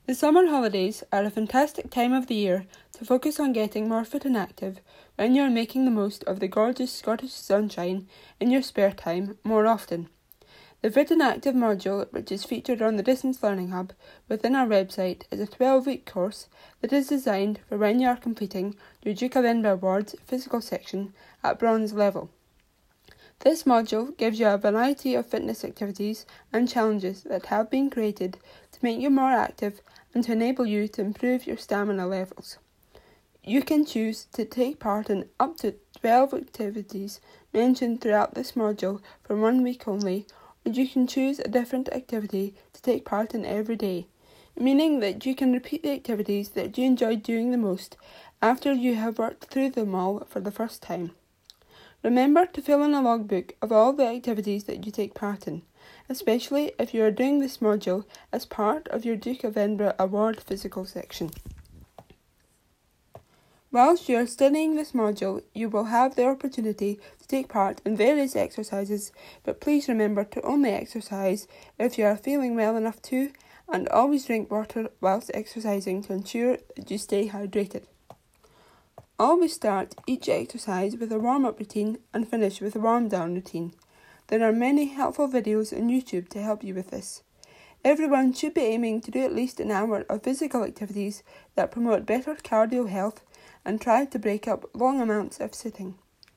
The summer holidays are a fantastic time of the year to focus on getting more fit and active when you are making the most of the gorgeous Scottish sunshine in your spare time more often. The Fit and Active module, which is featured on the Distance Learning Hub within our website, is a 12-week course that is designed for when you are completing your Duke of Edinburgh Awards physical section at bronze level. This module gives you a variety of fitness activities and challenges that have been created to make you more active and to enable you to improve your stamina levels. You can choose to take part in up to 12 activities mentioned throughout this module for 1 week only, or you can choose a different activity to take part in every day, meaning that you can repeat the activities that you enjoyed doing the most after you have worked through them all for the first time. Remember to fill in a logbook of all the activities that you take part in, especially if you are doing this module as part of your Duke of Edinburgh Award physical section. Whilst you are studying this module, you will have the opportunity to take part in various exercises, but please remember to only exercise if you are feeling well enough to, and always drink water whilst exercising to ensure that you stay hydrated. Always start each exercise with a warm-up routine and finish with a warm-down routine. There are many helpful videos on YouTube to help you with this. Everyone should be aiming to do at least an hour of physical activities that promote better cardio health and try to break up long amounts of sitting.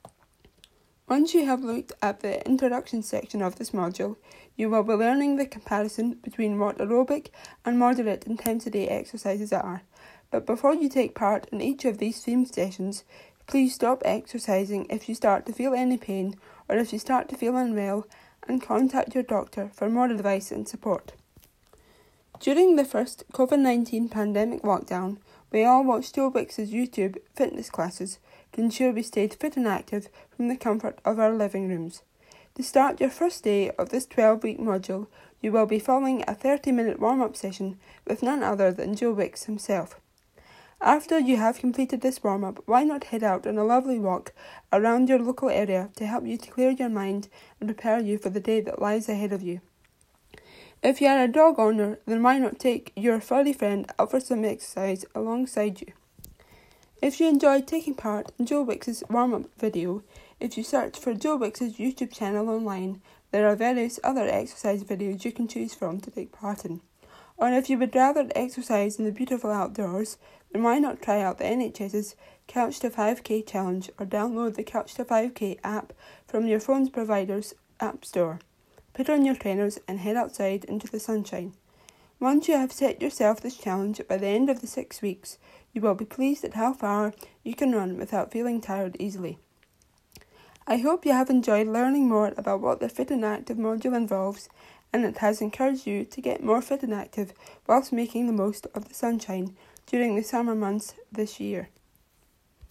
Once you have looked at the introduction section of this module, you will be learning the comparison between what aerobic and moderate intensity exercises are. But before you take part in each of these themed sessions, please stop exercising if you start to feel any pain or if you start to feel unwell, and contact your doctor for more advice and support. During the first COVID-19 pandemic lockdown, we all watched Joe Wicks' YouTube fitness classes to ensure we stayed fit and active from the comfort of our living rooms. To start your first day of this 12-week module, you will be following a 30-minute warm-up session with none other than Joe Wicks himself. After you have completed this warm-up, why not head out on a lovely walk around your local area to help you to clear your mind and prepare you for the day that lies ahead of you. If you are a dog owner, then why not take your furry friend out for some exercise alongside you. If you enjoyed taking part in Joe Wicks' warm-up video, if you search for Joe Wicks' YouTube channel online, there are various other exercise videos you can choose from to take part in. Or if you would rather exercise in the beautiful outdoors, then why not try out the NHS's Couch to 5K challenge or download the Couch to 5K app from your phone's provider's app store. Put on your trainers and head outside into the sunshine. Once you have set yourself this challenge, by the end of the 6 weeks, you will be pleased at how far you can run without feeling tired easily. I hope you have enjoyed learning more about what the Fit and Active module involves, and it has encouraged you to get more fit and active whilst making the most of the sunshine during the summer months this year.